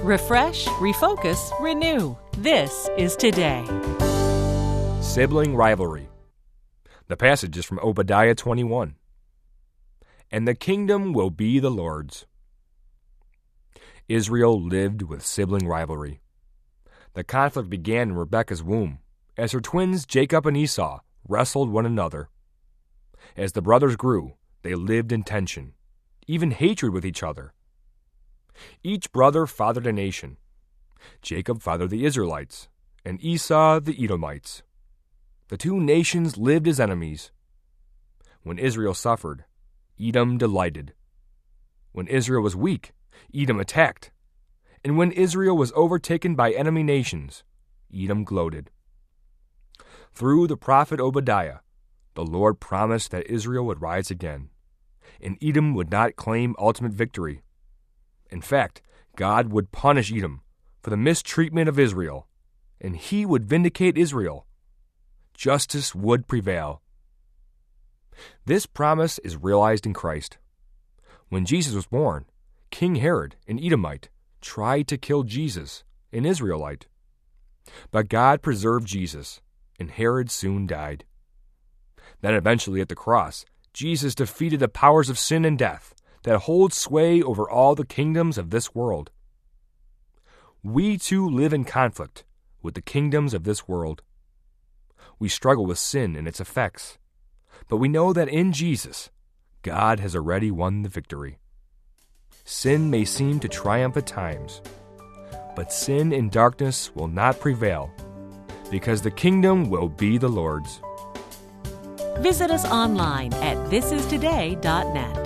Refresh, refocus, renew. This is Today. Sibling rivalry. The passage is from Obadiah 21. And the kingdom will be the Lord's. Israel lived with sibling rivalry. The conflict began in Rebekah's womb, as her twins Jacob and Esau wrestled one another. As the brothers grew, they lived in tension, even hatred with each other. Each brother fathered a nation. Jacob fathered the Israelites, and Esau the Edomites. The two nations lived as enemies. When Israel suffered, Edom delighted. When Israel was weak, Edom attacked. And when Israel was overtaken by enemy nations, Edom gloated. Through the prophet Obadiah, the Lord promised that Israel would rise again, and Edom would not claim ultimate victory. In fact, God would punish Edom for the mistreatment of Israel, and he would vindicate Israel. Justice would prevail. This promise is realized in Christ. When Jesus was born, King Herod, an Edomite, tried to kill Jesus, an Israelite. But God preserved Jesus, and Herod soon died. Then eventually at the cross, Jesus defeated the powers of sin and death that hold sway over all the kingdoms of this world. We too live in conflict with the kingdoms of this world. We struggle with sin and its effects, but we know that in Jesus, God has already won the victory. Sin may seem to triumph at times, but sin and darkness will not prevail, because the kingdom will be the Lord's. Visit us online at thisistoday.net.